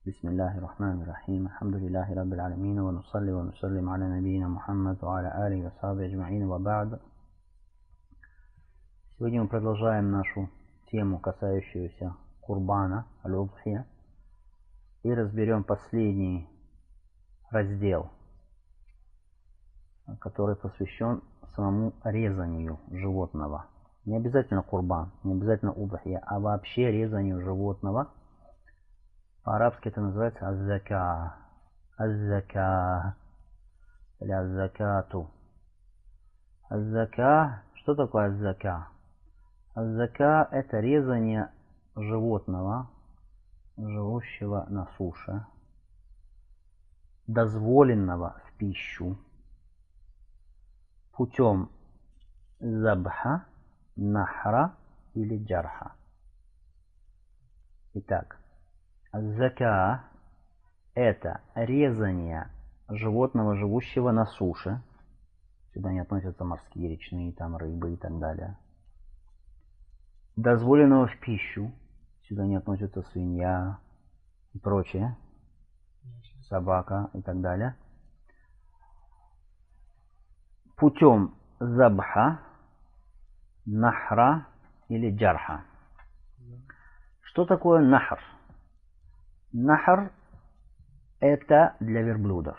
Бисмиллахи рахмани рахим. Алхамдулиллахи раббил алямин. Ва нусалли ва нусаллим аля набийина Мухаммад ва аля алихи ва сахбихи аджмаин ва ба'д. Сегодня мы продолжаем нашу тему, касающуюся курбана, аль-удхия, и разберем последний раздел, который посвящен самому резанию животного. Не обязательно курбан, не обязательно удхия, а вообще резанию животного. По-арабски это называется аз-зака, аз-зака или аз-закату. Az-зака, что такое аз-зака? Az-зака — это резание животного, живущего на суше, дозволенного в пищу, путем забха, нахра или джарха. Итак, az-зака — это резание животного, живущего на суше. Сюда не относятся морские, речные, там рыбы и так далее. Дозволенного в пищу. Сюда не относятся свинья и прочее, собака и так далее. Путем забха, нахра или джарха. Что такое нахр? Нахр — это для верблюдов.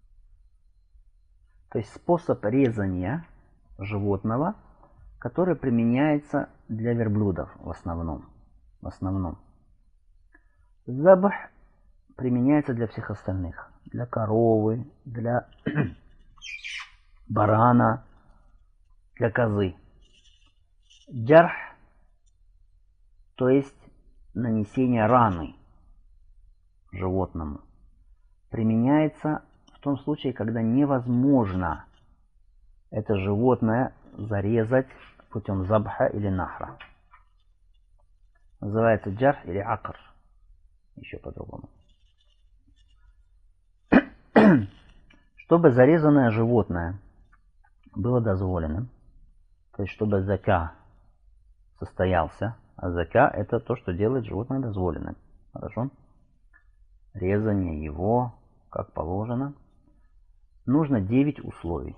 То есть способ резания животного, который применяется для верблюдов в основном. Забх применяется для всех остальных. Для коровы, для барана, для козы. Джарх, то есть нанесение раны животному, применяется в том случае, когда невозможно это животное зарезать путем забха или нахра. Называется джарх или акр. Еще по-другому. Чтобы зарезанное животное было дозволенным, то есть чтобы зака состоялся, а зака — это то, что делает животное дозволенным. Хорошо? Резание его, как положено, нужно 9 условий.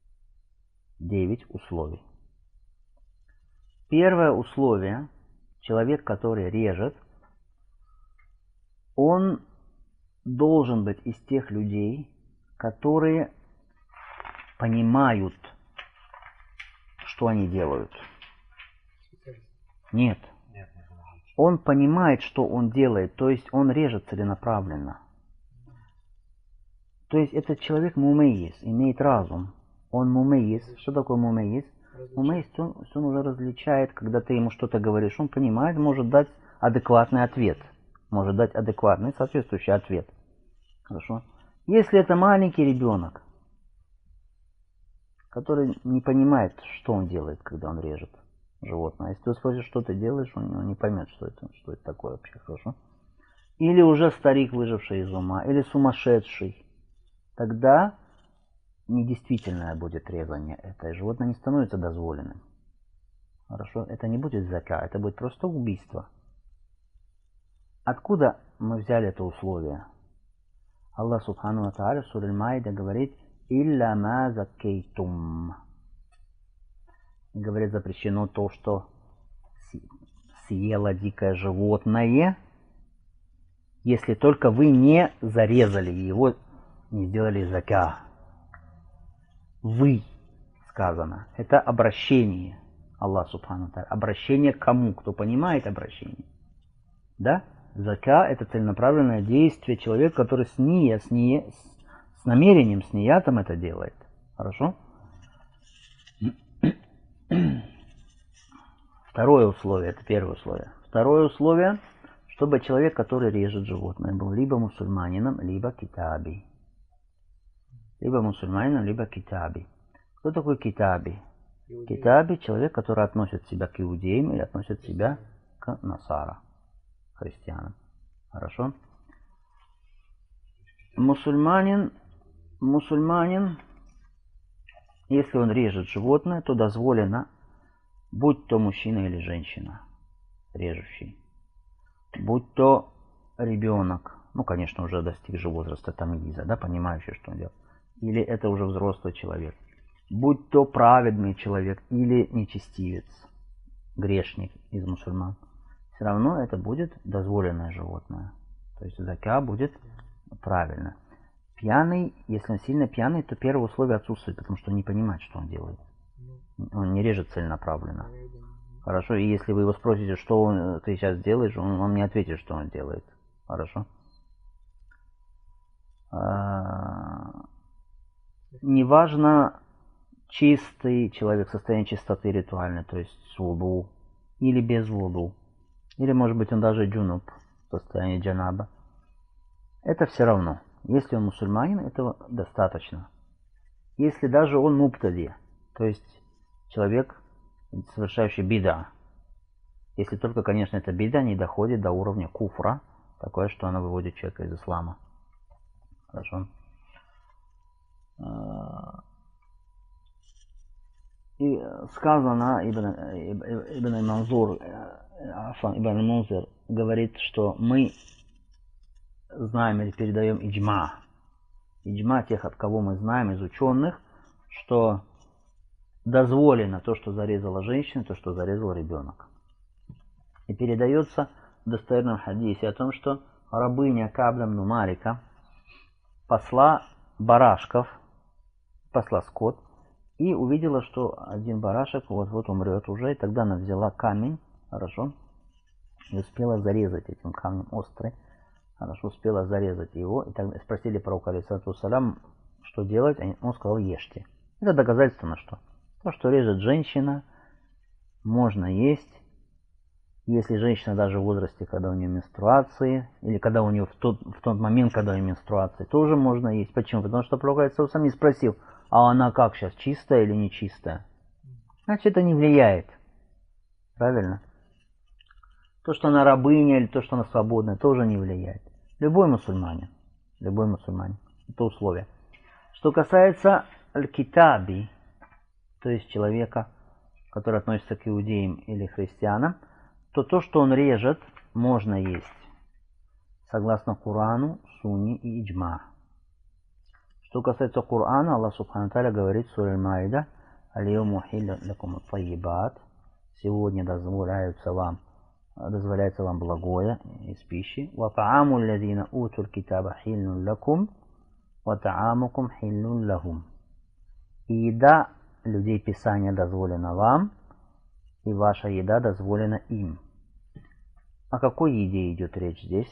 9 условий. Первое условие: человек, который режет, он должен быть из тех людей, которые понимают, что они делают. Нет. Он понимает, что он делает, то есть он режет целенаправленно. То есть этот человек мумейис, имеет разум. Он мумейис. Что такое мумейис? Мумейис, он уже различает, когда ты ему что-то говоришь, он понимает, может дать адекватный ответ. Может дать адекватный, соответствующий ответ. Хорошо? Если это маленький ребенок, который не понимает, что он делает, когда он режет животное. Если ты спросишь, что ты делаешь, он не поймет, что это такое вообще. Хорошо? Или уже старик, выживший из ума, или сумасшедший. Тогда недействительное будет резание. Это животное не становится дозволенным. Хорошо? Это не будет зака, это будет просто убийство. Откуда мы взяли это условие? Аллах Субхану ва Тааля в суре Аль-Маида говорит: «Илля ма закейтум». Говорит, запрещено то, что съело дикое животное, если только вы не зарезали его, не сделали зака. Вы, сказано. Это обращение. Аллах Субхану ва Тааля. Обращение к кому? Кто понимает обращение? Да? Зака — это целенаправленное действие человека, который с намерением, с ниятом это делает. Хорошо? Второе условие, это первое условие. Второе условие, чтобы человек, который режет животное, был либо мусульманином, либо китаби. Либо мусульманином, либо китаби. Кто такой китаби? Китаби — человек, который относит себя к иудеям или относит себя к насара, христианам. Хорошо? Мусульманин, если он режет животное, то дозволено, будь то мужчина или женщина, режущий, будь то ребенок, ну, конечно, уже достигший возраста тамиза, да, понимающий, что он делает, или это уже взрослый человек, будь то праведный человек или нечестивец, грешник из мусульман, все равно это будет дозволенное животное. То есть зака будет правильно. Пьяный, если он сильно пьяный, то первое условие отсутствует, потому что он не понимает, что он делает. Он не режет целенаправленно. Хорошо, и если вы его спросите, что ты сейчас делаешь, он вам не ответит, что он делает. Хорошо. Неважно, чистый человек, состояние чистоты ритуальной, то есть с вуду, или без вуду, или может быть он даже джунуб, состояние джанаба. Это все равно. Если он мусульманин, этого достаточно. Если даже он мубтади, то есть человек, совершающий бида, если только, конечно, эта бида не доходит до уровня куфра, такое, что она выводит человека из ислама. Хорошо. И сказано, Ибн Мунзир говорит, что мы знаем или передаем иджма. Иджма тех, от кого мы знаем, из ученых, что дозволено то, что зарезала женщина, то, что зарезал ребенок. И передается в достоверном хадисе о том, что рабыня Кабда бн Малика пасла барашков, пасла скот, и увидела, что один барашек вот-вот умрет уже, и тогда она взяла камень, хорошо, и успела зарезать этим камнем острый, хорошо, успела зарезать его, и тогда спросили пророка, алейхиссалату вассалям, что делать, он сказал, ешьте. Это доказательство на что? То, что режет женщина, можно есть, если женщина даже в возрасте, когда у нее менструации, или когда у нее в тот момент, когда у нее менструация, тоже можно есть. Почему? Потому что пророк алейхиссалату вассалям не спросил, а она как сейчас, чистая или нечистая? Значит, это не влияет. Правильно? То, что она рабыня или то, что она свободная, тоже не влияет. Любой мусульманин. Это условие. Что касается аль-китаби, то есть человека, который относится к иудеям или христианам, то то, что он режет, можно есть. Согласно Корану, Сунне и Иджма. Что касается Корана, Аллах Субхану Тааля говорит в суре Аль-Маида: «Аль-йому хилля лакум ат-таййибат». Сегодня дозволяется вам благое из пищи. «Ва тааму аллазина утуль китаба хиллун лакум, ва таамукум хиллун лахум». И еда людей Писания дозволена вам, и ваша еда дозволена им. О какой еде идет речь здесь?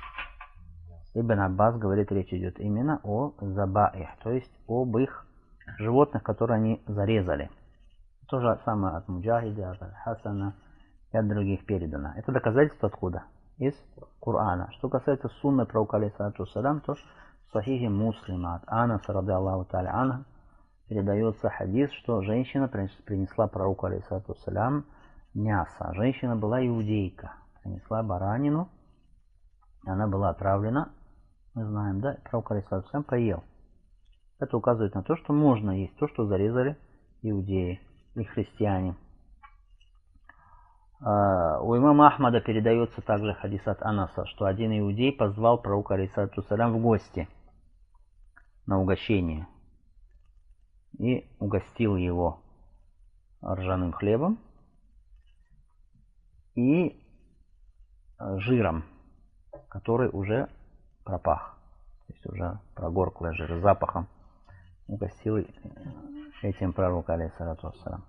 Ибн Аббас говорит, речь идет именно о забаих, то есть об их животных, которые они зарезали. То же самое от Муджахида, от Аль-Хасана и от других передано. Это доказательство откуда? Из Корана. Что касается сунны пророка, алейхиссалату вассалям, то в Сахихе Муслима от Анаса, ради Аллаху та'аля анху, передается хадис, что женщина принесла пророку, алейхиссалату вассалям, мясо. Женщина была иудейка, принесла баранину, она была отравлена, мы знаем, да, пророк, алейхиссалату вассалям, поел. Это указывает на то, что можно есть то, что зарезали иудеи и христиане. У имама Ахмада передается также хадис от Анаса, что один иудей позвал пророка, алейхиссалату вассалям, в гости на угощение и угостил его ржаным хлебом и жиром, который уже пропах, то есть уже прогорклый жир, с запахом. Угостил этим пророка, алейхиссалату вассалям.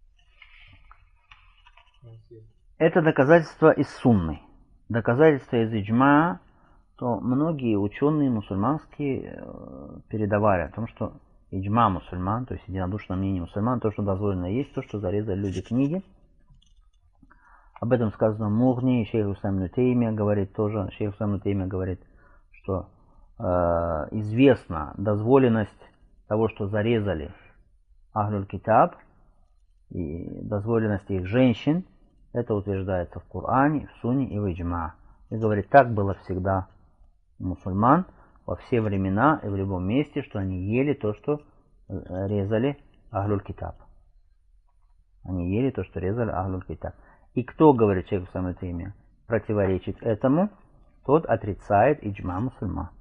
Это доказательство из сунны. Доказательство из иджма, то многие ученые мусульманские передавали о том, что иджма мусульман, то есть единодушное мнение мусульман, то, что дозволено есть, то, что зарезали люди книги. Об этом сказано в Мугни, шейх Ислам ибн Теймия говорит тоже, шейх Ислам ибн Теймия говорит, что известна дозволенность того, что зарезали Ахлюль Китаб, и дозволенность их женщин, это утверждается в Коране, в Сунне и в Иджма. И говорит, так было всегда у мусульман во все времена и в любом месте, что они ели то, что резали Ахлюль Китаб. Они ели то, что резали Ахлюль Китаб. И кто, говорит шейх Ислам ибн Теймия, противоречит этому, тот отрицает иджма мусульман.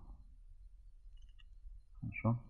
Хорошо.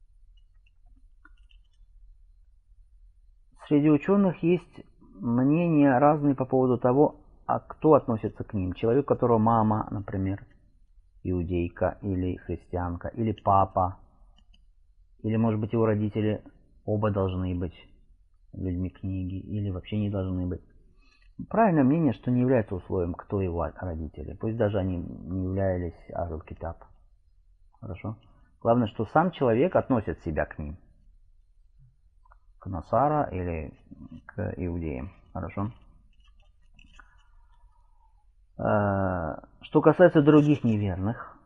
Среди ученых есть мнения разные по поводу того, а кто относится к ним. Человек, у которого мама, например, иудейка или христианка, или папа, или, может быть, его родители оба должны быть людьми книги, или вообще не должны быть. Правильное мнение, что не является условием, кто его родители. Пусть даже они не являлись Ахлюль Китаб. Хорошо? Главное, что сам человек относит себя к ним. К Насара или к иудеям. Хорошо? Что касается других неверных,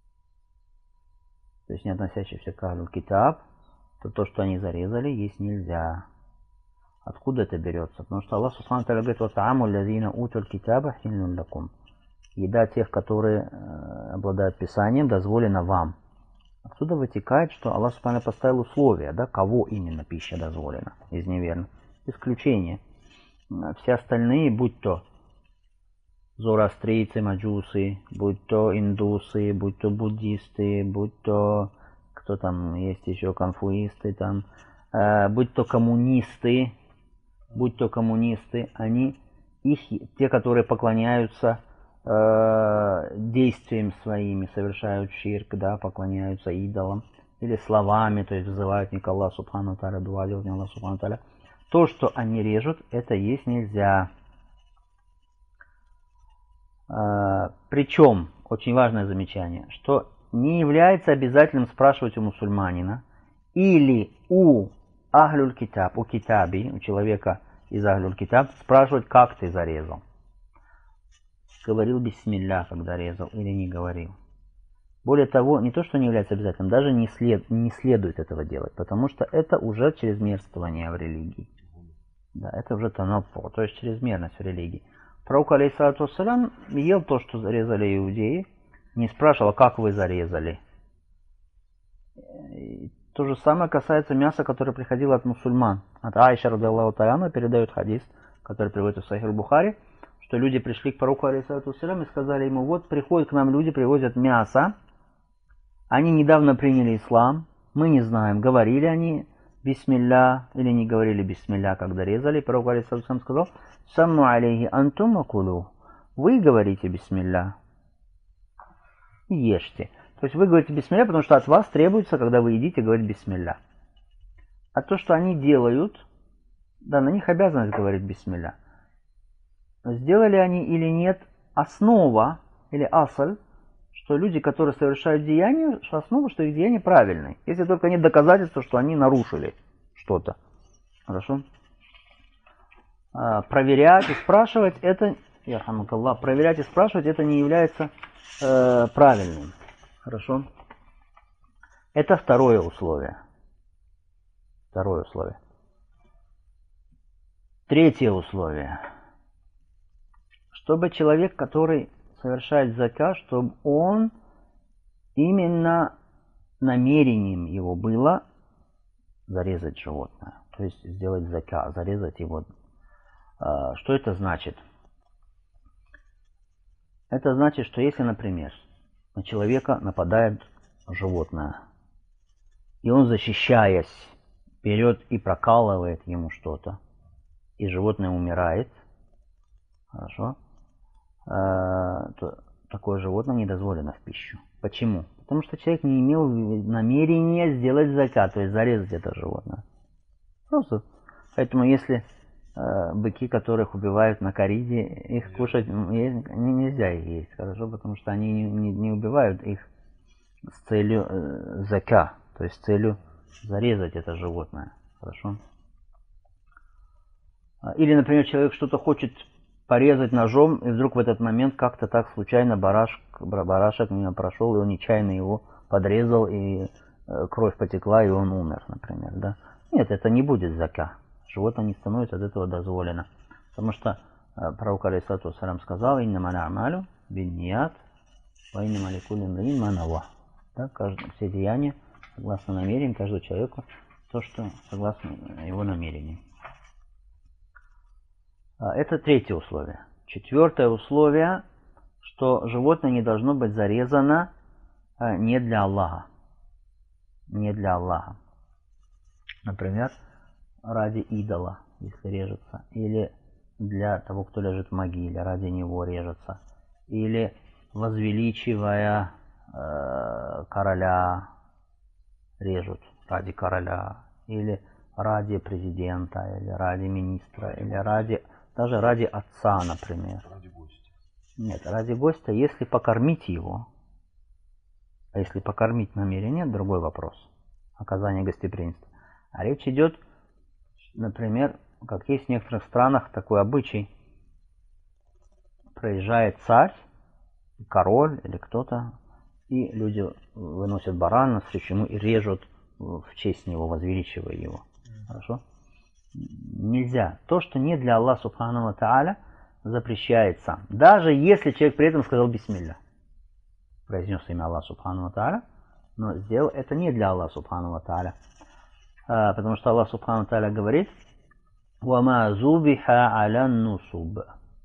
то есть не относящихся к Ахлюль Китаб, то что они зарезали, есть нельзя. Откуда это берется? Потому что Аллах Субхану ва Тааля говорит: «Ватааму лазина утуль китаба хиллюн лакум». Еда тех, которые обладают Писанием, дозволена вам. Отсюда вытекает, что Аллах Субхану поставил условия, да, кого именно пища дозволена из неверных. Исключение. Все остальные, будь то зороастрийцы, маджусы, будь то индусы, будь то буддисты, будь то, кто там есть еще, конфуисты, там, будь то коммунисты, они, те, которые поклоняются действиям своими, совершают ширк, да, поклоняются идолам, или словами, то есть взывают не к Аллаху Субхану ва Тааля, дуа делают не Аллаху Субхану ва Тааля. То, что они режут, это есть нельзя. Причем, очень важное замечание, что не является обязательным спрашивать у мусульманина или у Ахлюль Китаб, у китаби, у человека из Ахлюль Китаб, спрашивать, как ты зарезал. Говорил бисмилля, когда резал, или не говорил. Более того, не то, что не является обязательным, даже не следует этого делать, потому что это уже чрезмерствование в религии. Да, это уже танаппур, то есть чрезмерность в религии. Пророк, алейхиссалату вассалям, ел то, что зарезали иудеи, не спрашивал, как вы зарезали. И то же самое касается мяса, которое приходило от мусульман. От Аиша радиллаху та'аля передает хадис, который приводится в Сахих Бухари, что люди пришли к пророку, алейхиссалату вассалям, и сказали ему: вот приходят к нам люди, привозят мясо, они недавно приняли ислам, мы не знаем, говорили они бисмилля или не говорили бисмилля, когда резали. Пророк, алейхиссалату вассалям, сказал: самму алейхи антум акулу, вы говорите бисмилля и ешьте. То есть вы говорите бисмилля, потому что от вас требуется, когда вы едите, говорить бисмилля. А то, что они делают, да, на них обязанность говорить бисмилля. Сделали они или нет, основа или асаль, что люди, которые совершают деяния, что основа, что их деяния правильные. Если только нет доказательства, что они нарушили что-то. Хорошо? Проверять и спрашивать это, проверять и спрашивать это не является правильным. Хорошо? Это второе условие. Второе условие. Третье условие. Чтобы человек, который совершает зака, чтобы он именно намерением его было зарезать животное. То есть сделать зака, зарезать его. Что это значит? Это значит, что если, например, на человека нападает животное, и он, защищаясь, берет и прокалывает ему что-то, и животное умирает, хорошо, то такое животное не дозволено в пищу. Почему? Потому что человек не имел намерения сделать закат, то есть зарезать это животное. Просто. Поэтому если быки, которых убивают на кориде, их кушать нельзя их есть, хорошо, потому что они не убивают их с целью зака, то есть с целью зарезать это животное, хорошо. Или, например, человек что-то хочет порезать ножом, и вдруг в этот момент как-то так случайно барашек мимо прошел, и он нечаянно его подрезал, и кровь потекла, и он умер, например, да. Нет, это не будет зака. Животное не становится от этого дозволено. Потому что пророк, алейхиссалату вассалям, сказал: «Иннама а'малю бинният, ва иннама ликулли имриин ма нава». Да, все деяния согласно намерениям каждого человека, то, что согласно его намерениям. Это третье условие. Четвертое условие, что животное не должно быть зарезано не для Аллаха. Не для Аллаха. Например, ради идола, если режется. Или для того, кто лежит в могиле, ради него режется. Или возвеличивая короля, режут ради короля. Или ради президента, или ради министра, или даже ради отца, например. Ради гостя. Нет, ради гостя, если покормить его. А если покормить намерение, другой вопрос. Оказание гостеприимства. А речь идет, например, как есть в некоторых странах такой обычай. Проезжает царь, король или кто-то, и люди выносят барана навстречу ему и режут в честь него, возвеличивая его. Хорошо? Нельзя. То, что не для Аллаха Субхану ва Тааля, запрещается. Даже если человек при этом сказал бисмилля. Произнес имя Аллаха Субхану ва Тааля, но сделал это не для Аллаха Субхану ва Тааля. Потому что Аллах Субхану ва Тааля говорит: «Вама зубиха аля нусуб».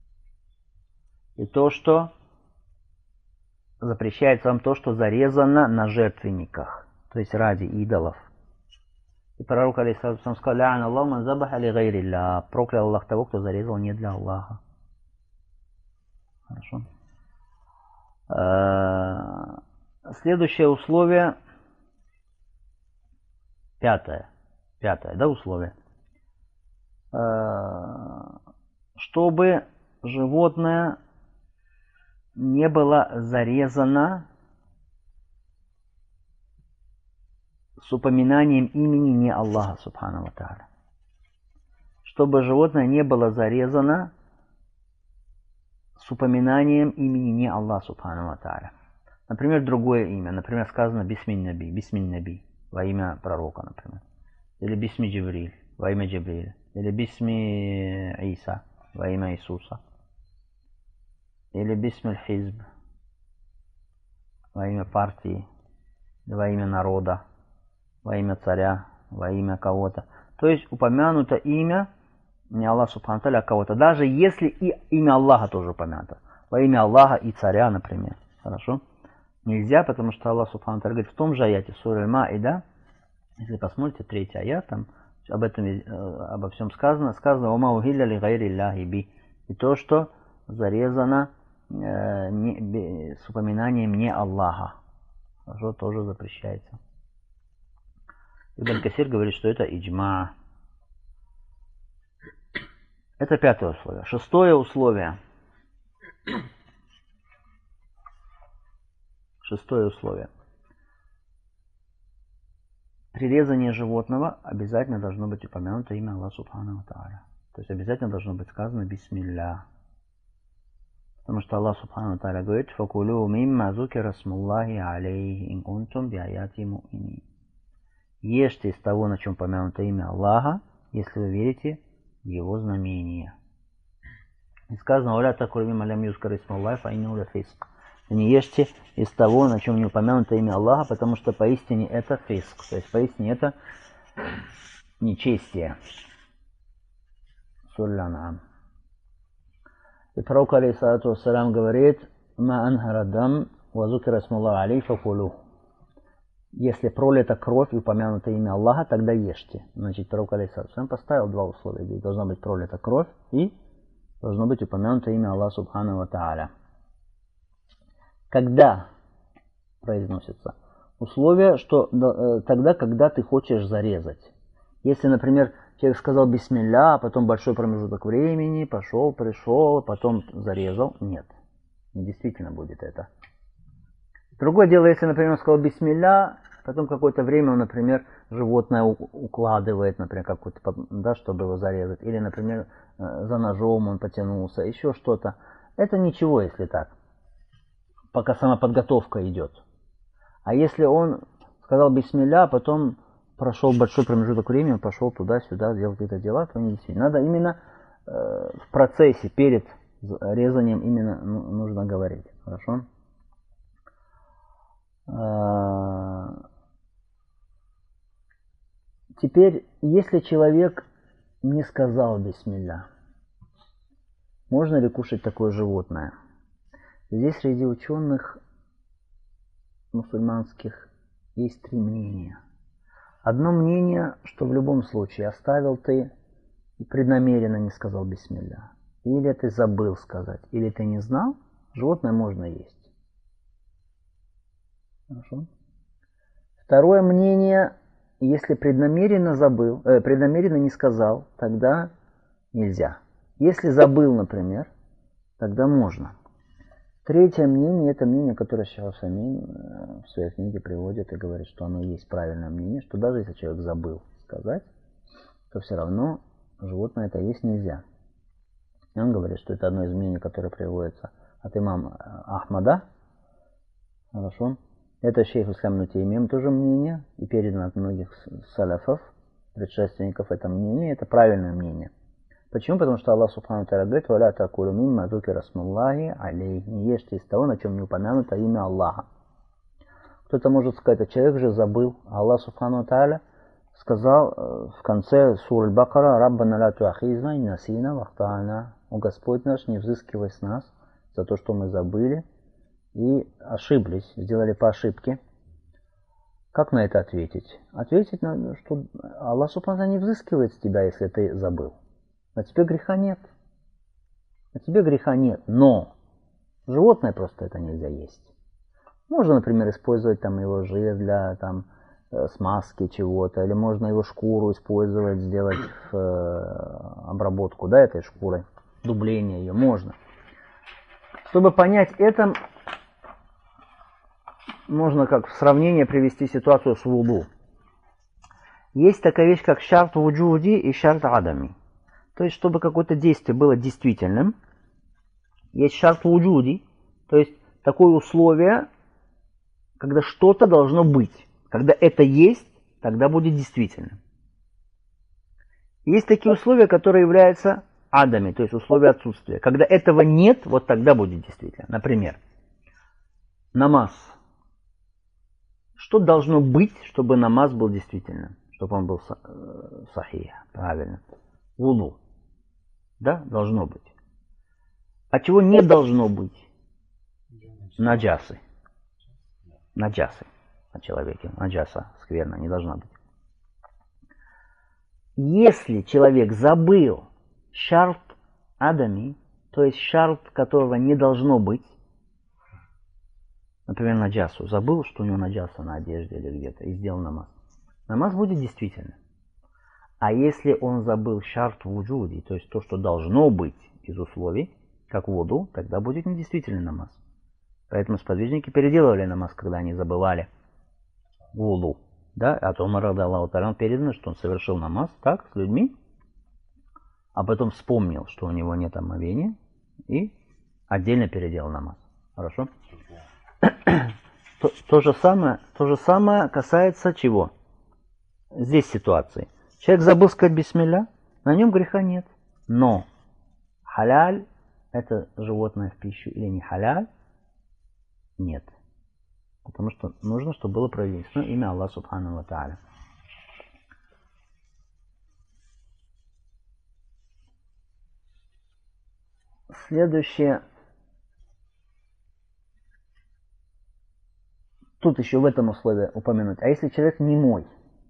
И то, что запрещается вам то, что зарезано на жертвенниках, то есть ради идолов. И пророк алейхиссалям сказал: «Ля'ана Аллаху ман забаха ли гайрилля». Проклял Аллах того, кто зарезал не для Аллаха. Хорошо. Следующее условие, пятое, да, условие. Чтобы животное не было зарезано с упоминанием имени не Аллаха Субхану ва Тааля. Чтобы животное не было зарезано с упоминанием имени не Аллаха Субхану ва Тааля. Например, другое имя. Например, сказано бисмин наби, во имя пророка, например. Или бисми Джибриль, во имя Джибриля. Или бисми Иса, во имя Иисуса. Или бисми хизб, во имя партии, во имя народа, во имя царя, во имя кого-то. То есть упомянуто имя не Аллаха Субхану ва Тааля, а кого-то. Даже если и имя Аллаха тоже упомянуто. Во имя Аллаха и царя, например. Хорошо? Нельзя, потому что Аллах Субхану ва Тааля говорит в том же аяте сура Аль-Маида, если посмотрите, 3-й аят, там обо всем сказано. Сказано: «Вама ухилля ли гайри Аллахи би». И то, что зарезано с упоминанием не Аллаха. Хорошо, тоже запрещается. Ибн Касир говорит, что это иджма. Это 5-е условие. 6-е условие. 6-е условие. При резании животного обязательно должно быть упомянуто имя Аллаха Субхану ва Тааля. То есть обязательно должно быть сказано бисмилля. Потому что Аллах Субхану ва Тааля говорит: «Факулю мимма зукира смуллахи алейхи ин кунтум биаяти му'минин». Ешьте из того, на чем упомянуто имя Аллаха, если вы верите в его знамения. И сказано: «Оля такулю мимма лям юзкар исмуллахи фа иннаху ля фиск». Не ешьте из того, на чем не упомянуто имя Аллаха, потому что поистине это фиск, то есть поистине это нечестие. Суллянам. И пророк алейхиссалату вассалям говорит: «Ма анхарадам вазукира смуллахи алейхи факулу». Если пролита кровь и упомянуто имя Аллаха, тогда ешьте. Значит, пророк алейхиссалату вассалям поставил 2 условия. Здесь должна быть пролита кровь и должно быть упомянуто имя Аллаха Субхану ва Тааля. Когда произносится условие, что тогда, когда ты хочешь зарезать. Если, например, человек сказал бисмилля, а потом большой промежуток времени, пошел, пришел, потом зарезал, нет, не действительно будет это. Другое дело, если, например, он сказал бисмилля, потом какое-то время он, например, животное укладывает, например, какое-то, да, чтобы его зарезать, или, например, за ножом он потянулся, еще что-то. Это ничего, если так. Пока сама подготовка идет. А если он сказал бисмилля, а потом прошел большой промежуток времени, пошел туда-сюда, делал какие-то дела, то не действительно. Надо именно в процессе, перед резанием именно нужно говорить. Хорошо? Теперь, если человек не сказал бисмилля, можно ли кушать такое животное? Здесь среди ученых мусульманских есть три мнения. Одно мнение, что в любом случае оставил ты и преднамеренно не сказал бисмилля, или ты забыл сказать, или ты не знал, животное можно есть. Хорошо? Второе мнение, если преднамеренно забыл, преднамеренно не сказал, тогда нельзя. Если забыл, например, тогда можно. Третье мнение, это мнение, которое Шейх Усаймин в своей книге приводит и говорит, что оно есть правильное мнение, что даже если человек забыл сказать, то все равно животное это есть нельзя. И он говорит, что это одно из мнений, которое приводится от имама Ахмада. Хорошо. Это шейх Ислам ибн Теймия тоже мнение, и передано от многих салафов, предшественников это мнение, это правильное мнение. Почему? Потому что Аллах Субхану Тааля говорит: «Валя такулу мимма зукира смаллахи алейхи». Не ешьте из того, на чем не упомянуто имя Аллаха. Кто-то может сказать, а человек же забыл. Аллах Субхану Тааля сказал в конце суры Аль-Бакара: «Раббана ла туахизна ин насина вахтана». О Господь наш, не взыскивай с нас за то, что мы забыли и ошиблись, сделали по ошибке. Как на это ответить? Ответить, что Аллах Субхану Тааля не взыскивает с тебя, если ты забыл. На тебе греха нет. На тебе греха нет, но животное просто это нельзя есть. Можно, например, использовать там его жир для там смазки чего-то, или можно его шкуру использовать, сделать обработку, да, этой шкурой, дубление ее можно. Чтобы понять это, можно как в сравнение привести ситуацию с вуду. Есть такая вещь, как шарт вуджуди и шарт адами. То есть, чтобы какое-то действие было действительным, есть шарт вуджуди, то есть такое условие, когда что-то должно быть. Когда это есть, тогда будет действительным. Есть такие условия, которые являются адами, то есть условия отсутствия. Когда этого нет, вот тогда будет действительно. Например, намаз. Что должно быть, чтобы намаз был действительным? Чтобы он был сахих, правильно. Вуду. Да, должно быть. А чего не должно быть? Наджасы. Наджасы на человеке. Наджаса, скверно, не должна быть. Если человек забыл шарт адами, то есть шарт, которого не должно быть, например, наджасу, забыл, что у него наджаса на одежде или где-то, и сделал намаз. Намаз будет действительным. А если он забыл шарт вуджуди, то есть то, что должно быть из условий, как вуду, тогда будет недействительный намаз. Поэтому сподвижники переделывали намаз, когда они забывали вуду. Да? От Умара Аллаху Та'аля передано, что он совершил намаз так, с людьми, а потом вспомнил, что у него нет омовения, и отдельно переделал намаз. Хорошо? То же самое касается чего? Здесь ситуации. Человек забыл сказать бисмилля, на нем греха нет. Но халяль это животное в пищу или не халяль? Нет. Потому что нужно, чтобы было произнесено имя Аллаха Субхану ва Тааля. Следующее. Тут еще в этом условии упомянуть. А если человек немой?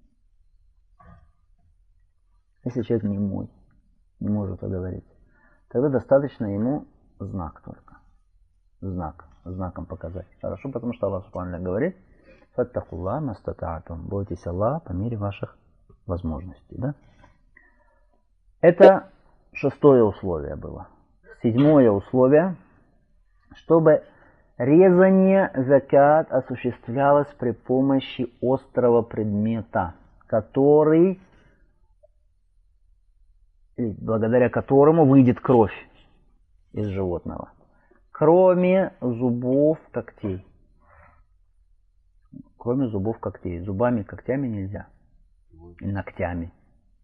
Если человек немой, не может говорить, тогда достаточно ему знак только. Знаком показать. Хорошо, потому что Аллах Субхану говорит: «Фаттакулла мастата'атум». Бойтесь Аллаха по мере ваших возможностей. Да? Это шестое условие было. Седьмое условие, чтобы резание закат осуществлялось при помощи острого предмета, который, благодаря которому выйдет кровь из животного, кроме зубов, когтей. Кроме зубов, когтей. Зубами, когтями нельзя. И ногтями.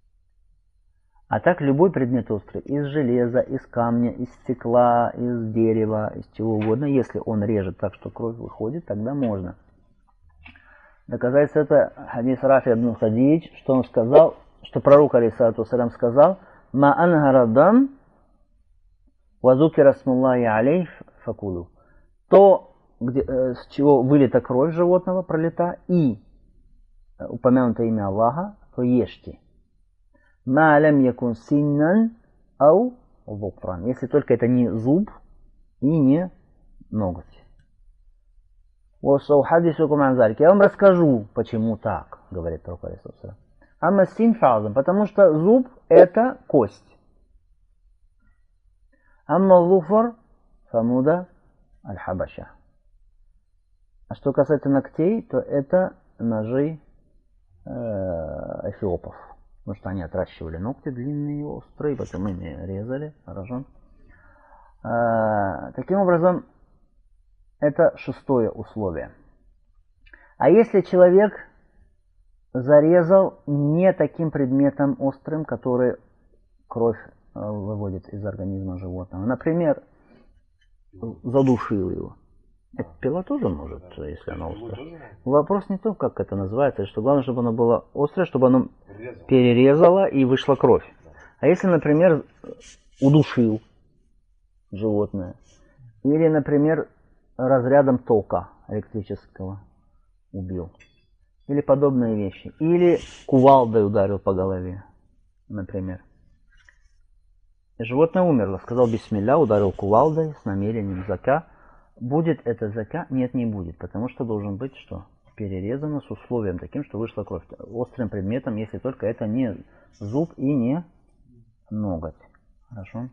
А так любой предмет острый, из железа, из камня, из стекла, из дерева, из чего угодно, если он режет так, что кровь выходит, тогда можно. Доказательство это хадис Рафи ибн Хадидж, что он сказал, что пророк алейхиссалату вассалям сказал: «Ма ангарадам ва зукира смуллахи алейх факулу». то, с чего вылита кровь животного, пролита, и упомянуто имя Аллаха, то ешьте. Ма лям якун синнан ау зуфран. Если только это не зуб и не ноготь. Я вам расскажу, почему так, говорит Пророк алейхиссалям. Амма син фазм, потому что зуб это кость. Амма зуфр фамуда аль-хабаша. А что касается ногтей, то это ножи эфиопов. Потому что они отращивали ногти длинные и острые, потом ими резали. Хорошо. Таким образом, это шестое условие. А если человек зарезал не таким предметом острым, который кровь выводит из организма животного, например, задушил его, эта пила тоже может, если она острая. Вопрос не в том, как это называется, что главное, чтобы оно было острое, чтобы оно перерезало и вышла кровь. А если, например, удушил животное, или, например, разрядом тока электрического убил, или подобные вещи, или кувалдой ударил по голове, например. И животное умерло, сказал бисмилля, ударил кувалдой с намерением зака. Будет это зака? Нет, не будет, потому что должен быть что? Перерезано с условием таким, что вышла кровь. Острым предметом, если только это не зуб и не ноготь. Хорошо?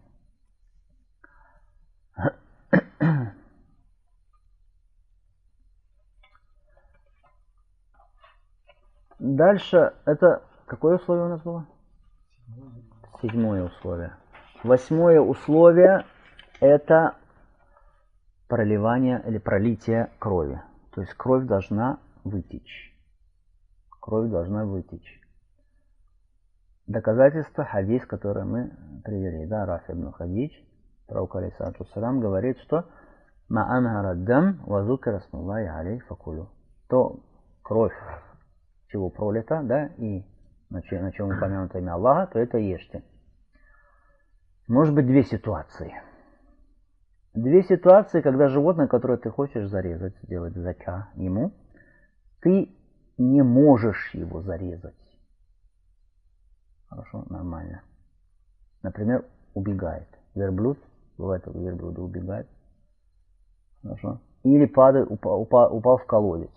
Дальше, это какое условие у нас было? Седьмое условие. Восьмое условие – это проливание или пролитие крови. То есть кровь должна вытечь. Кровь должна вытечь. Доказательство, хадис, который мы привели. Да, Рафи ибн Хадидж, пророк алейхиссалату вассалям, говорит, что «Ма ангараддам вазукира смуллахи алейхи факулю». То кровь, чего пролита, да, и на чем упомянуто имя Аллаха, то это ешьте. Может быть две ситуации. Две ситуации, когда животное, которое ты хочешь зарезать, сделать зака ему, ты не можешь его зарезать. Хорошо, нормально. Например, убегает. Верблюд, бывает, верблюд убегает. Хорошо. Или падает, упал в колодец.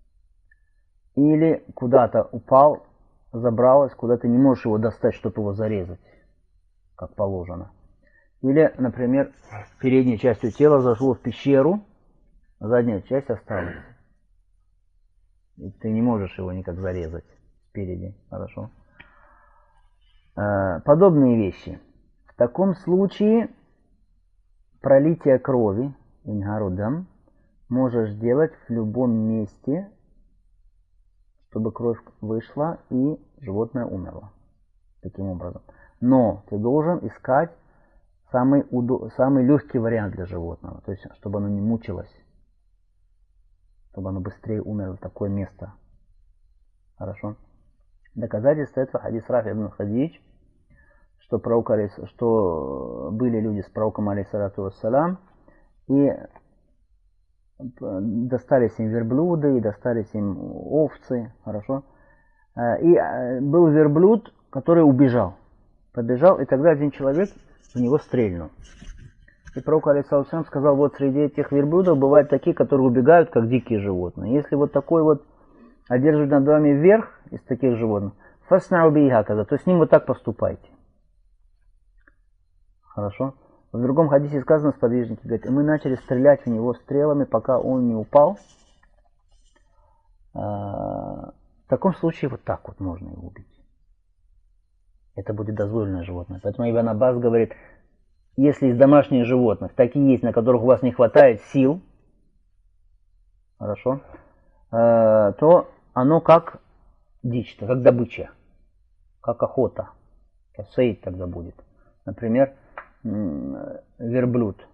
Или куда-то упал, забралось, куда ты не можешь его достать, чтобы его зарезать, как положено. Или, например, передней частью тела зашло в пещеру, а задняя часть осталась. И ты не можешь его никак зарезать спереди. Хорошо. Подобные вещи. В таком случае пролитие крови, ингарудам, можешь делать в любом месте, чтобы кровь вышла и животное умерло. Таким образом. Но ты должен искать самый легкий вариант для животного. То есть, чтобы оно не мучилось. Чтобы оно быстрее умерло в такое место. Хорошо. Доказательство этого хадис Рафи ибн Хадидж, что были люди с пророком алейхиссалату вассалям, и достались им верблюды, и достались им овцы, хорошо. И был верблюд, который убежал. Побежал, и тогда один человек в него стрельнул. И пророк алейхиссалату вассалям сказал, вот среди этих верблюдов бывают такие, которые убегают, как дикие животные. Если вот такой вот одерживает над вами вверх из таких животных, фаснау биха каза, то с ним вот так поступайте. Хорошо? В другом хадисе сказано, сподвижники говорят, и мы начали стрелять в него стрелами, пока он не упал. В таком случае вот так вот можно его убить. Это будет дозволенное животное. Поэтому Ибн Аббас говорит, если из домашних животных такие есть, на которых у вас не хватает сил, хорошо, то оно как дичь, как добыча, как охота, как сейд тогда будет. Например, верблюд.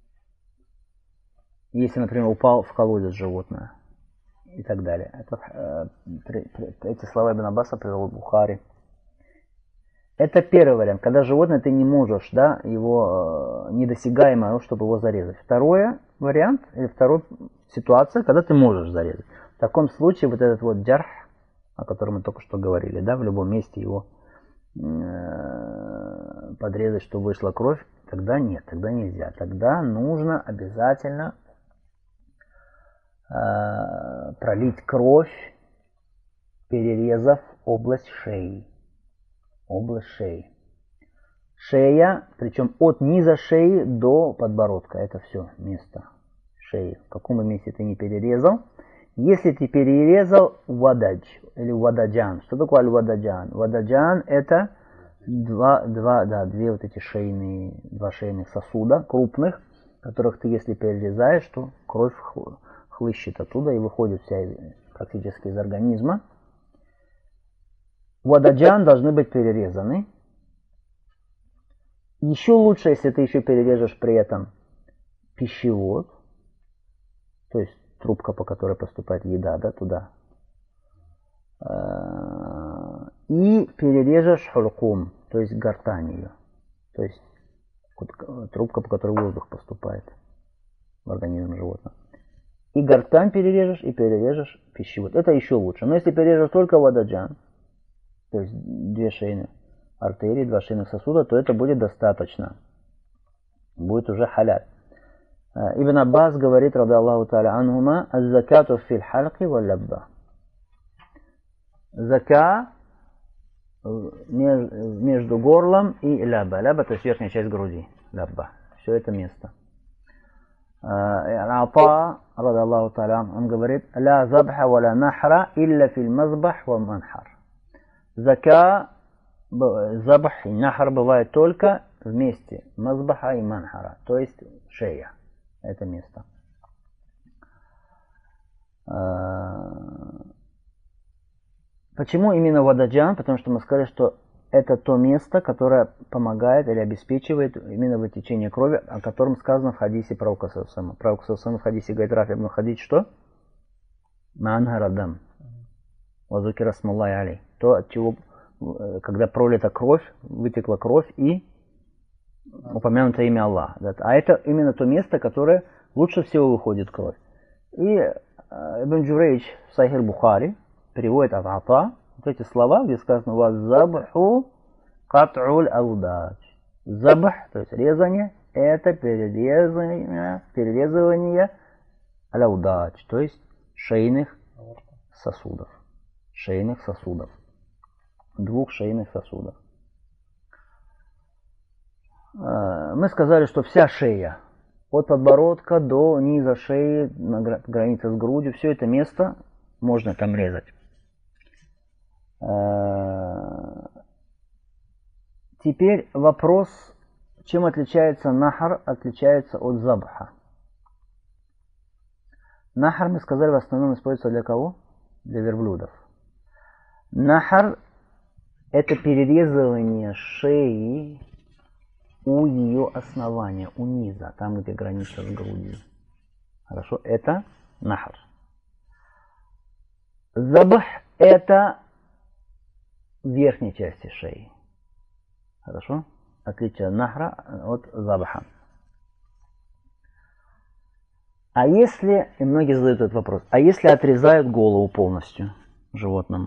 Если, например, упал в колодец животное и так далее. Эти слова Ибн Аббаса привел Бухари. Это первый вариант, когда животное ты не можешь, да, его недосягаемо, чтобы его зарезать. Второй вариант, или вторая ситуация, когда ты можешь зарезать. В таком случае вот этот вот джарх, о котором мы только что говорили, да, в любом месте его подрезать, чтобы вышла кровь, тогда нет, тогда нельзя. Тогда нужно обязательно пролить кровь, перерезав область шеи. Область шеи. Шея, причем от низа шеи до подбородка. Это все место шеи. В каком бы месте ты не перерезал. Если ты перерезал вададж или вададжан. Что такое аль-вададжан? Вададжан это две вот эти два шейных сосуда крупных, которых ты если перерезаешь, то кровь хлыщет оттуда и выходит вся практически из организма. Вададжан должны быть перерезаны. Еще лучше, если ты еще перережешь при этом пищевод, то есть трубка, по которой поступает еда, да, туда. И перережешь хулкум, то есть гортань ее. То есть трубка, по которой воздух поступает в организм животного. И гортань перережешь, и перережешь пищевод. Это еще лучше. Но если перережешь только вададжан, то есть две шейные артерии, два шейных сосуда, то это будет достаточно. Будет уже халяль. Ибн Аббас говорит, рады Аллаху та'аля анхума, аз-закату фил халки вал лабба. Зака между горлом и лаба. Лаба, то есть верхняя часть груди. Лабба. Все это место. Ата, рады Аллаху та'аля, он говорит, ла забха ва ла нахра илля фил мазбах ва манхар. Зака, забх и нахар бывает только вместе мазбаха и манхара, то есть шея. Это место. Почему именно вададжан? Потому что мы сказали, что это то место, которое помогает или обеспечивает именно вытечение крови, о котором сказано в хадисе пророка саллаллаху. Пророк саллаллаху в хадисе говорит, Рафи ибн Хадидж, что? Маангарадам. Вазукира смаллахи алей. То, от чего, когда пролита кровь, вытекла кровь и упомянуто имя Аллаха. А это именно то место, которое лучше всего выходит кровь. И Ибн Джурейдж в Сахих Бухари переводит от Ата вот эти слова, где сказано «Ваззабху кат'уль аудач». Забх, то есть резание, это перерезывание аль-аудач, то есть шейных сосудов. Шейных сосудов. Двух шейных сосудов. Мы сказали, что вся шея, от подбородка до низа шеи, на границе с грудью, все это место можно там резать. Теперь вопрос, чем отличается нахар, отличается от забха. Нахар, мы сказали, в основном используется для кого? Для верблюдов. Нахар – это перерезывание шеи у ее основания, у низа, там, где граница с грудью. Хорошо? Это нахар. Забх – это в верхней части шеи. Хорошо? Отличие нахра от забха. А если, и многие задают этот вопрос, а если отрезают голову полностью животному?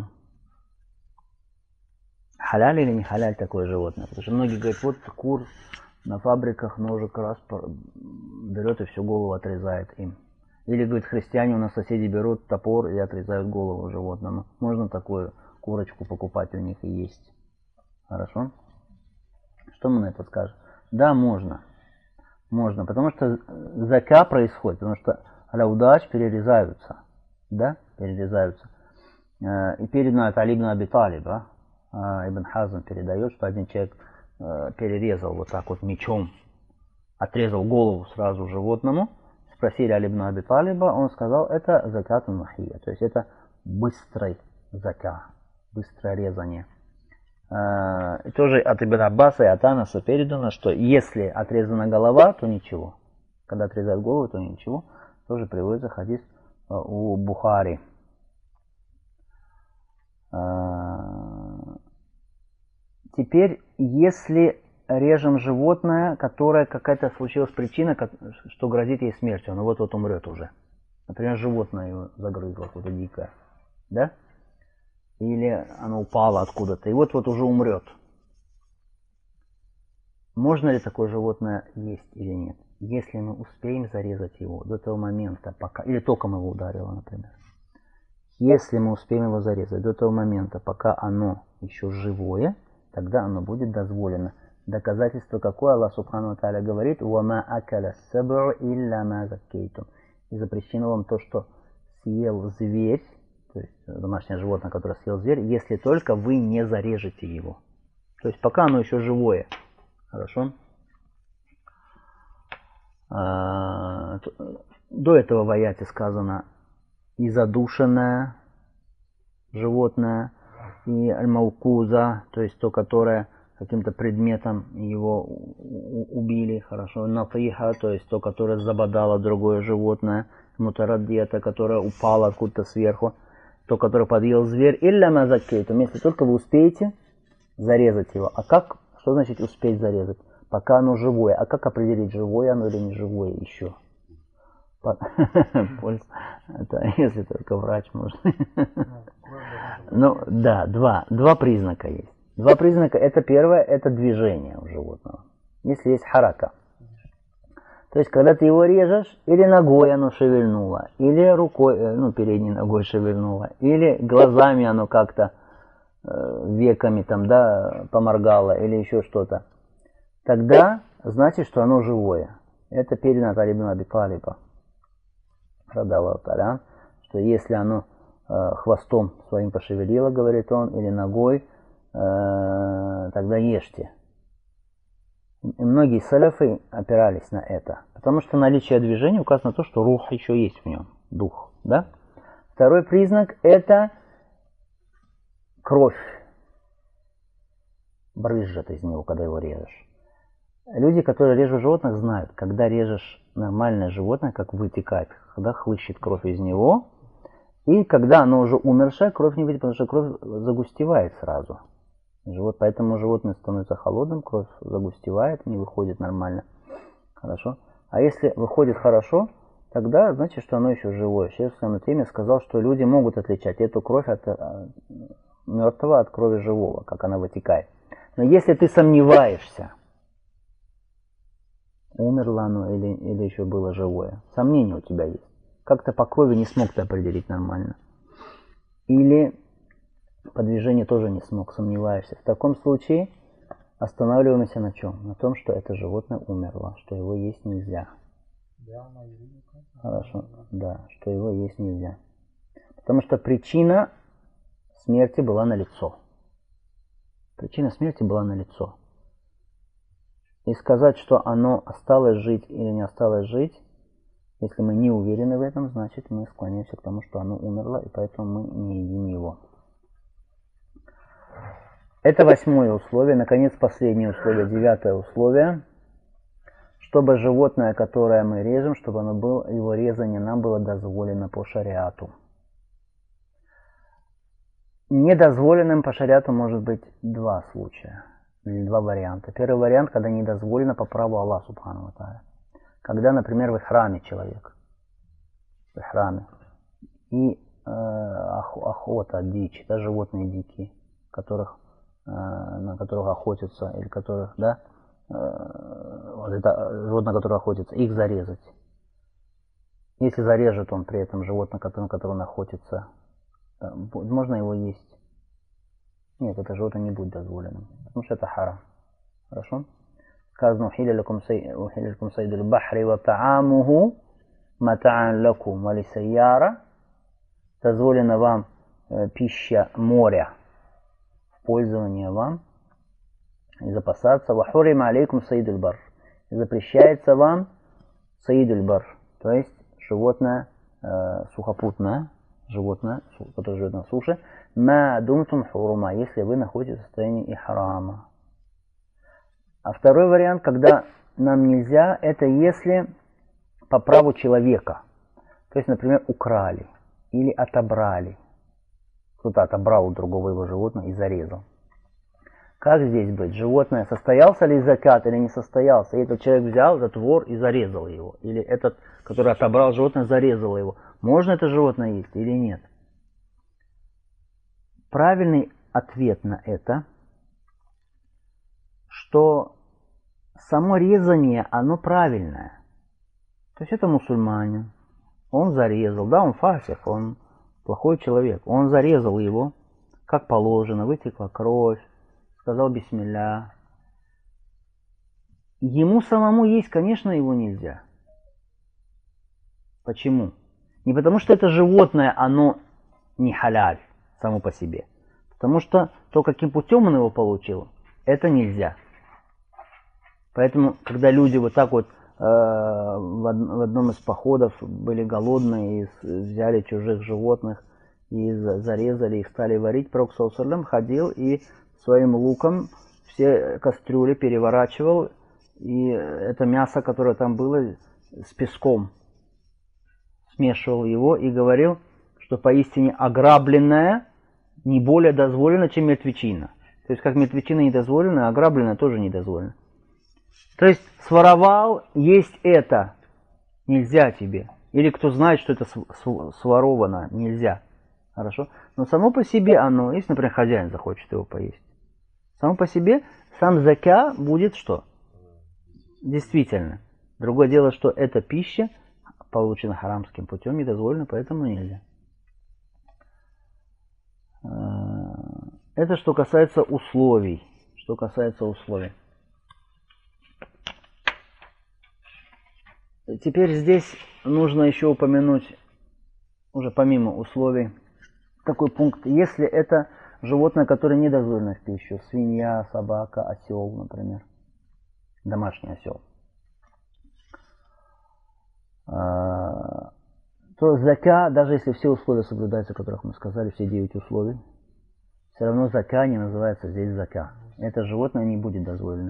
Халяль или не халяль такое животное? Потому что многие говорят, вот кур на фабриках ножик раз берет и всю голову отрезает им. Или, говорит, христиане у нас соседи берут топор и отрезают голову животному. Можно такую курочку покупать у них и есть. Хорошо? Что мы на это скажем? Да, можно. Можно, потому что зака происходит, потому что аль-аудач перерезаются. Да? Перерезаются. И передано от Али ибн Аби Талиба. Ибн Хазм передает, что один человек перерезал вот так вот мечом, отрезал голову сразу животному. Спросили Али ибн Аби Талиба, он сказал, это закат махия, то есть это быстрый зака, быстрое резание. И тоже от Ибн Аббаса и от Анаса передано, что если отрезана голова, то ничего. Когда отрезают голову, то ничего. Тоже приводится хадис у Бухари. Теперь, если режем животное, которое какая-то случилась причина, что грозит ей смертью, оно вот-вот умрет уже. Например, животное его загрызло, какое-то дикое, да? Или оно упало откуда-то, и вот-вот уже умрет. Можно ли такое животное есть или нет? Если мы успеем зарезать его до того момента, пока... Или током его ударило, например. Если мы успеем его зарезать до того момента, пока оно еще живое, тогда оно будет дозволено. Доказательство какое? Аллах Субхану ва Тааля говорит: «Вама акаля сабру илля ма заккейтум». И запрещено вам то, что съел зверь, то есть домашнее животное, которое съел зверь, если только вы не зарежете его. То есть пока оно еще живое. Хорошо? До этого в аяте сказано и задушенное животное, и аль-маукуза, то есть то, которое каким-то предметом его убили, хорошо, натиха, то есть то, которое забодало другое животное, мутараддията, которое упало откуда-то сверху, то, которое подъел зверь, илля ма заккейтум, если только вы успеете зарезать его. А как? Что значит успеть зарезать? Пока оно живое. А как определить, живое оно или не живое еще? Это если только врач может. Ну да, два признака есть. Два признака. Это первое, это движение у животного. Если есть харака. То есть, когда ты его режешь, или ногой оно шевельнуло, или рукой, ну, передней ногой шевельнуло, или глазами оно как-то веками там, да, поморгало, или еще что-то, тогда значит, что оно живое. Это передано от Али ибн Аби Талиба, что если оно хвостом своим пошевелило, говорит он, или ногой, тогда ешьте. И многие салафы опирались на это, потому что наличие движения указано на то, что рух еще есть в нем, дух. Да? Второй признак – это кровь брызжет из него, когда его режешь. Люди, которые режут животных, знают, когда режешь нормальное животное, как вытекает, когда хлыщет кровь из него, и когда оно уже умершее, кровь не выйдет, потому что кровь загустевает сразу. Поэтому животное становится холодным, кровь загустевает, не выходит нормально. Хорошо? А если выходит хорошо, тогда значит, что оно еще живое. Шейх в своей теме сказал, что люди могут отличать эту кровь от мертвого от крови живого, как она вытекает. Но если ты сомневаешься, умерло оно или еще было живое, сомнение у тебя есть, как-то по крови не смог ты определить нормально. Или по движению тоже не смог, сомневаешься. В таком случае останавливаемся на чем? На том, что это животное умерло, что его есть нельзя. Хорошо, да, что его есть нельзя. Потому что причина смерти была налицо. Причина смерти была налицо. И сказать, что оно осталось жить или не осталось жить, если мы не уверены в этом, значит мы склоняемся к тому, что оно умерло, и поэтому мы не едим его. Это 8-е условие. Наконец, последнее условие, 9-е условие. Чтобы животное, которое мы режем, чтобы его резание нам было дозволено по шариату. Недозволенным по шариату может быть два случая, или два варианта. Первый вариант, когда недозволено по праву Аллаха Субхану ва Тааля. Когда, например, в храме человек, в храме, и охота, дичь, да, животные дикие, на которых охотятся, или которых, да, вот это животное, которое охотится, их зарезать. Если зарежет он при этом животное, на которое он охотится, можно его есть? Нет, это животное не будет дозволенным, потому что это харам. Хорошо? Сказано: «Ухилля лакум сайдуль бахри ва та'амуху мата'ан лакум ва лисайяра». Дозволена вам пища моря в пользование вам и запасаться. «Ва хурима алейкум сайдуль бар». И запрещается вам сайдуль бар, то есть животное сухопутное, животное, которое живет на суше, ма думтум хурума, если вы находитесь в состоянии ихрама. А второй вариант, когда нам нельзя, это если по праву человека. То есть, например, украли или отобрали. Кто-то отобрал у другого его животного и зарезал. Как здесь быть? Животное, состоялся ли закат или не состоялся? И этот человек взял, этот вор, и зарезал его. Или этот, который отобрал животное, зарезал его. Можно это животное есть или нет? Правильный ответ на это, что само резание, оно правильное. То есть это мусульманин, он зарезал, да, он фасих, он плохой человек, он зарезал его, как положено, вытекла кровь, сказал бисмилля. Ему самому есть, конечно, его нельзя. Почему? Не потому что это животное, оно не халяль само по себе. Потому что то, каким путем он его получил, это нельзя. Поэтому, когда люди вот так вот в одном из походов были голодные и взяли чужих животных и зарезали их, стали варить, Пророк саллаллаху алейхи ва саллям ходил и своим луком все кастрюли переворачивал, и это мясо, которое там было, с песком смешивал его и говорил, что поистине ограбленное не более дозволено, чем мертвечина. То есть как мертвечина не дозволена, ограбленное тоже не дозволено. То есть своровал, есть это, нельзя тебе. Или кто знает, что это своровано, нельзя. Хорошо? Но само по себе оно, если, например, хозяин захочет его поесть, само по себе сам закя будет что? Действительно. Другое дело, что эта пища получена харамским путем, не дозволена, поэтому нельзя. Это что касается условий. Что касается условий. Теперь здесь нужно еще упомянуть, уже помимо условий, такой пункт. Если это животное, которое не дозволено в пищу, свинья, собака, осел, например, домашний осел, то зака, даже если все условия соблюдаются, о которых мы сказали, все 9 условий, все равно зака не называется здесь зака. Это животное не будет дозволено.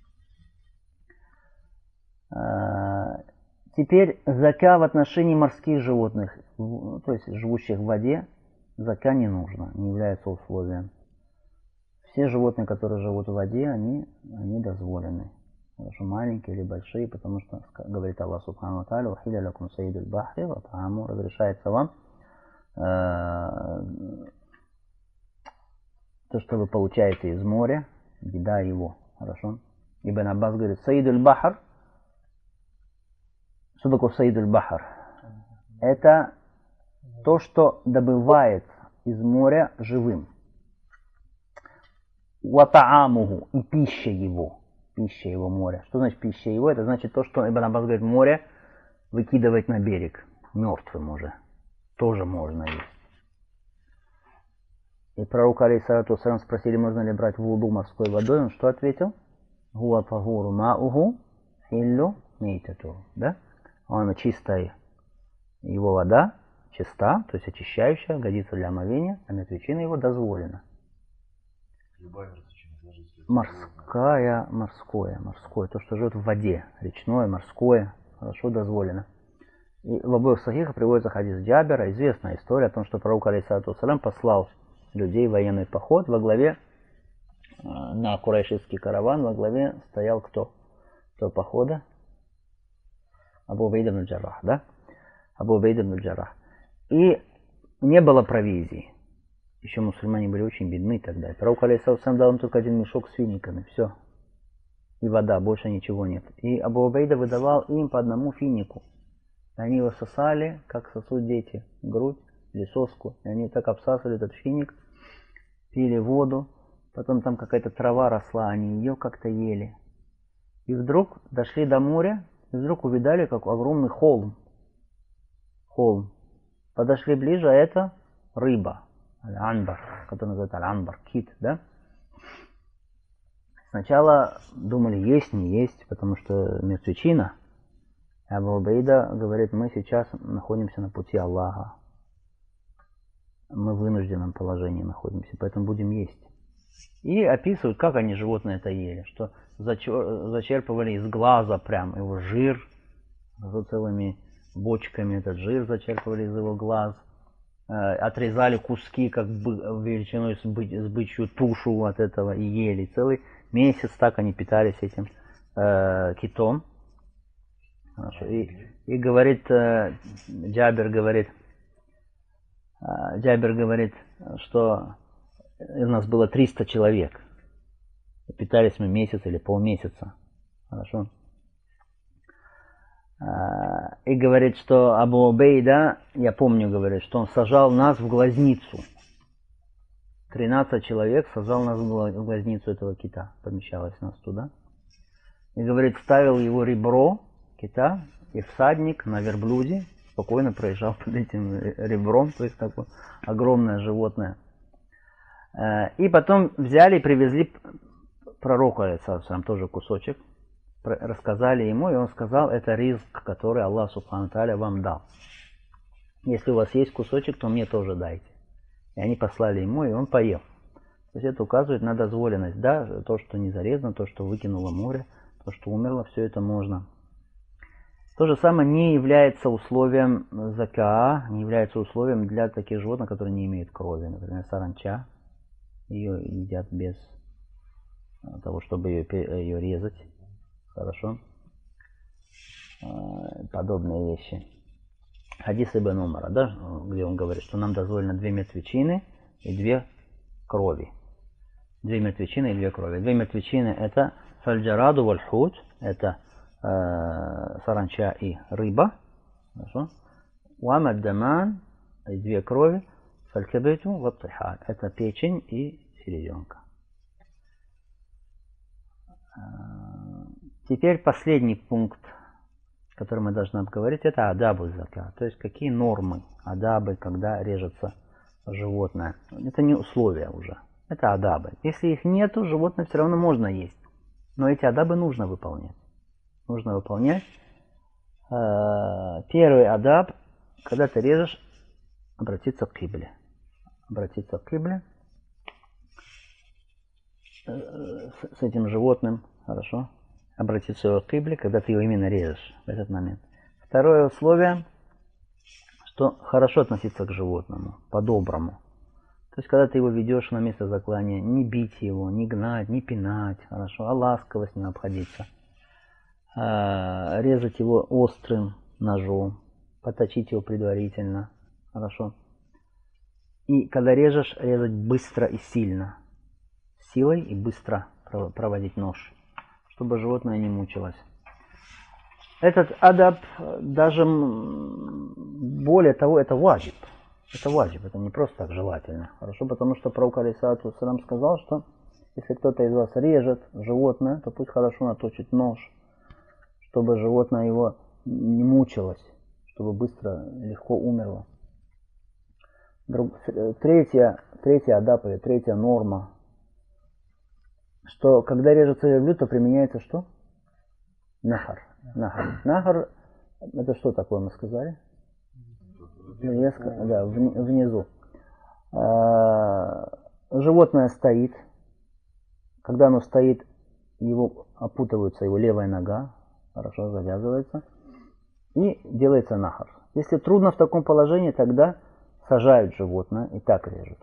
Теперь зака в отношении морских животных, то есть живущих в воде, зака не нужно, не является условием. Все животные, которые живут в воде, они дозволены. Хорошо, маленькие или большие, потому что, говорит Аллах Субхану ва Тааля, «Ухилля лакум саидуль бахри ва тааму», разрешается вам то, что вы получаете из моря, еда его. Хорошо? Ибн Аббас говорит, «Саидуль бахр». Что такое саидуль бахр? Это то, что добывает из моря живым. Ва таамуху, и пища его. Пища его моря. Что значит пища его? Это значит то, что Ибн Аббас говорит, море выкидывать на берег. Мертвым уже. Тоже можно есть. И пророк алейхиссалату вассалям спросили, можно ли брать вуду морской водой. Он что ответил? Хуа тахуру мауху хиллю мейтату. Да? Он чистая. Его вода чиста, то есть очищающая, годится для омовения, а мертвечина его дозволена. Морское, то, что живет в воде, речное, морское, хорошо дозволено. И в обоих сахихах приводится хадис Джабера, известная история о том, что пророк алейхиссалату вассалям послал людей в военный поход, во главе, на курайшистский караван, во главе стоял кто? До похода? Абу Убайда ибн Джаррах, да? Абу Убайда ибн Джаррах. И не было провизии. Еще мусульмане были очень бедны тогда. И пророк алейхиссалам дал им только один мешок с финиками. Все. И вода, больше ничего нет. И Абу Убайда выдавал им по одному финику. И они его сосали, как сосут дети, грудь или соску. И они так обсасывали этот финик, пили воду. Потом там какая-то трава росла, они ее как-то ели. И вдруг дошли до моря, и вдруг увидали, как огромный холм. Подошли ближе, а это рыба. Аль-Анбар, который называется Аль-Анбар, кит, да? Сначала думали, есть, не есть, потому что мертвечина. Абу Убайда говорит, мы сейчас находимся на пути Аллаха. Мы в вынужденном положении находимся, поэтому будем есть. И описывают, как они животное это ели, что зачерпывали из глаза прям его жир, целыми бочками этот жир зачерпывали из его глаз. отрезали куски, как бы величиной с бычью тушу от этого и ели. Целый месяц так они питались этим китом. Хорошо. И говорит, Джабир говорит, что у нас было 300 человек. Питались мы месяц или полмесяца. Хорошо. И говорит, что Абу Убейда, я помню, говорит, что он сажал нас в глазницу. 13 человек сажал нас в глазницу этого кита. Помещалось нас туда. И говорит, ставил его ребро кита, и всадник на верблюде спокойно проезжал под этим ребром, то есть такое огромное животное. И потом взяли и привезли пророку, алейхиссалям, тоже кусочек, рассказали ему, и он сказал, это ризк, который Аллах Субхану Тааля вам дал. Если у вас есть кусочек, то мне тоже дайте. И они послали ему, и он поел. То есть это указывает на дозволенность. Да, то, что не зарезано, то, что выкинуло море, то, что умерло, все это можно. То же самое не является условием закаа, не является условием для таких животных, которые не имеют крови. Например, саранча. Ее едят без того, чтобы ее резать. Хорошо. Подобные вещи. Хадис Ибн Умара, да, где он говорит, что нам дозволено 2 мертвечины и 2 крови. 2 мертвечины и 2 крови. 2 мертвечины это фальджараду вальхут, это саранча и рыба. Хорошо. Уамаддаман, и 2 крови, фалькабету ваттихаль, это печень и селезенка. Теперь последний пункт, который мы должны обговорить, это адабу зака. То есть какие нормы, адабы, когда режется животное. Это не условия уже, это адабы. Если их нету, животное все равно можно есть. Но эти адабы нужно выполнять. Нужно выполнять. Первый адаб, когда ты режешь, обратиться к кибле. Обратиться к кибле с этим животным, хорошо. Обратиться к кибле, когда ты его именно режешь в этот момент. Второе условие, что хорошо относиться к животному, по-доброму. То есть, когда ты его ведешь на место заклания, не бить его, не гнать, не пинать, хорошо, а ласково с ним обходиться. Резать его острым ножом, поточить его предварительно, хорошо. И когда режешь, резать быстро и сильно, силой и быстро проводить нож, чтобы животное не мучилось. Этот адаб даже более того, это ваджиб. Это ваджиб, это не просто так желательно. Хорошо, потому что пророк алейхиссалату вассалям сказал, что если кто-то из вас режет животное, то пусть хорошо наточит нож, чтобы животное его не мучилось, чтобы быстро, легко умерло. Третья адаб или третья норма, что когда режется верблюд, то применяется что? Нахар. Нахар это что такое, мы сказали? Да, внизу. Животное стоит. Когда оно стоит, его опутывается его левая нога, хорошо завязывается, и делается нахар. Если трудно в таком положении, тогда сажают животное и так режут.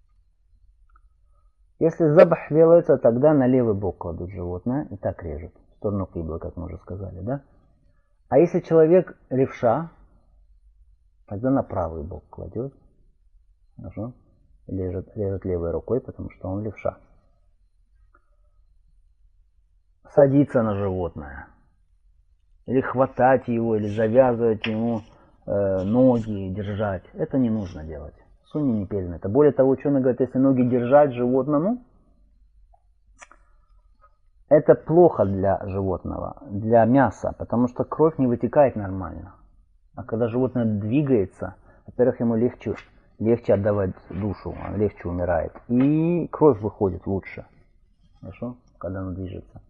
Если забах делается, тогда на левый бок кладут животное и так режут. В сторону киблы, как мы уже сказали, да? А если человек левша, тогда на правый бок кладет. Хорошо? Режет левой рукой, потому что он левша. Садиться на животное. Или хватать его, или завязывать ему ноги, держать. Это не нужно делать. Сунне не передано. Это более того, ученые говорят, если ноги держать животному, это плохо для животного, для мяса, потому что кровь не вытекает нормально. А когда животное двигается, во-первых, ему легче отдавать душу, он легче умирает. И кровь выходит лучше, хорошо, когда оно движется.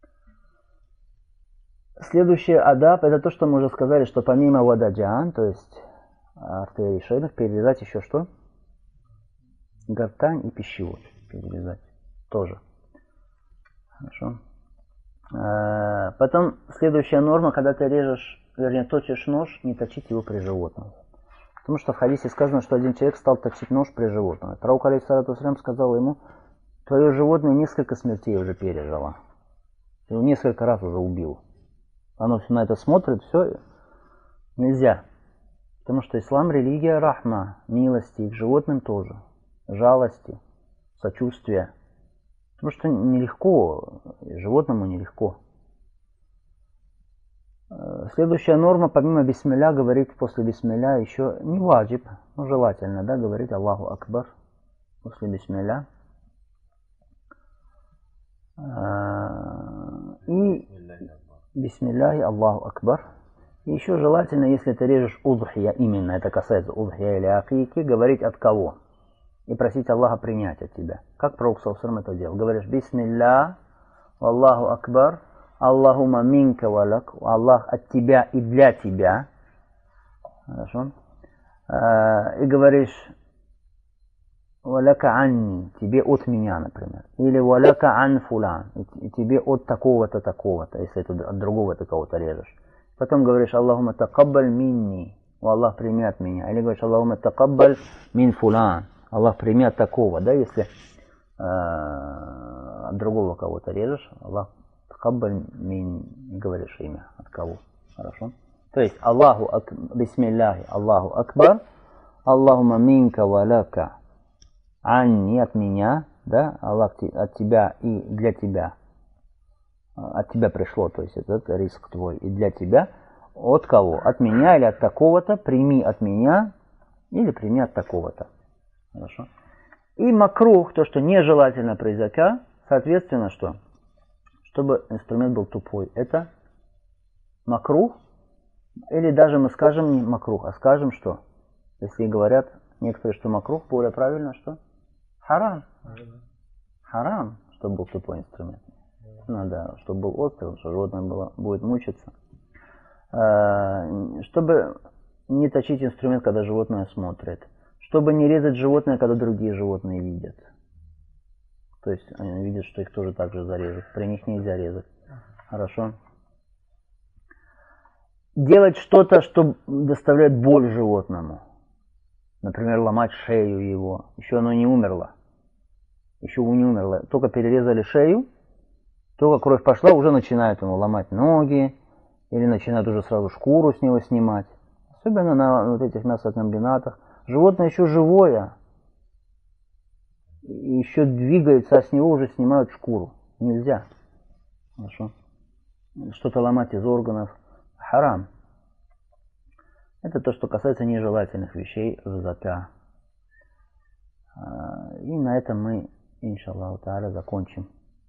Следующий адаб, это то, что мы уже сказали, что помимо вададжан, то есть артерий шейных, перерезать еще что? Гортань и пищевод перерезать тоже. Хорошо. Потом следующая норма, когда ты режешь, вернее точишь нож, не точить его при животном. Потому что в хадисе сказано, что один человек стал точить нож при животном. Пророк алейхиссалату вассалям сказал ему: твое животное несколько смертей уже пережило. Ты его несколько раз уже убил. Оно все на это смотрит, все нельзя. Потому что ислам религия рахма, милости, и к животным тоже, жалости, сочувствия. Потому что нелегко, животному нелегко. Следующая норма, помимо бисмилля, говорить после бисмилля еще не ваджиб, но желательно, да, говорить Аллаху Акбар после бисмилля. И бисмилляхи Аллаху Акбар. И еще желательно, если ты режешь удхия, именно это касается удхия или акики, говорить от кого? И просить Аллаха принять от тебя. Как пророк саллаллаху алейхи ва саллям это делал? Говоришь: бисмилля, Аллаху Акбар, Аллахума минка валак, Аллах от тебя и для тебя. Хорошо. И говоришь: валяка анни, тебе от меня, например. Или валяка ан фулян, и тебе от такого-то, такого-то, если ты от другого ты кого-то режешь. Потом говоришь: Аллахума такаббаль минни, Аллах прими от меня. Или говоришь: Аллахума такаббаль мин фулян, Аллах прими от такого, да, если от другого кого-то режешь, Аллах такаббаль мин, говоришь имя от кого. Хорошо. То есть Аллаху бисмилляхи Аллаху Акбар, Аллахума минка валяка анни, от меня, да, Аллах от тебя и для тебя. От тебя пришло, то есть этот риск твой и для тебя. От кого? От меня или от такого-то. Прими от меня или прими от такого-то. Хорошо. И макрух, то, что нежелательно при зака, соответственно, что? Чтобы инструмент был тупой. Это макрух. Или даже мы скажем не макрух, а скажем что? Если говорят некоторые, что макрух, более правильно, что? Харам. Харам, чтобы был тупой инструмент. Надо, чтобы был острый, чтобы животное будет мучиться. Чтобы не точить инструмент, когда животное смотрит. Чтобы не резать животное, когда другие животные видят. То есть они видят, что их тоже так же зарежут. При них нельзя резать. Хорошо. Делать что-то, что доставляет боль животному. Например, ломать шею его. Еще оно не умерло. Еще не умерло. Только перерезали шею. Только кровь пошла, уже начинают ему ломать ноги, или начинают уже сразу шкуру с него снимать. Особенно на вот этих мясокомбинатах. Животное еще живое, еще двигается, а с него уже снимают шкуру. Нельзя. Хорошо. Что-то ломать из органов. Харам. Это то, что касается нежелательных вещей в зака. И на этом мы, иншаллаху тааля, закончим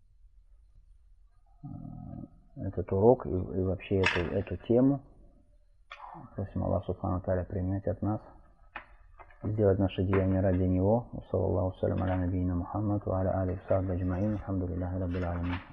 этот урок и вообще эту тему. Просим Аллаха субхану тааля принять от нас, сделать наши деяния ради Него. Саллаллаху салям аля набийна Мухаммад ва аля алихи ва сахбихи аджмаин. Алхамдулиллахи раббил аламин.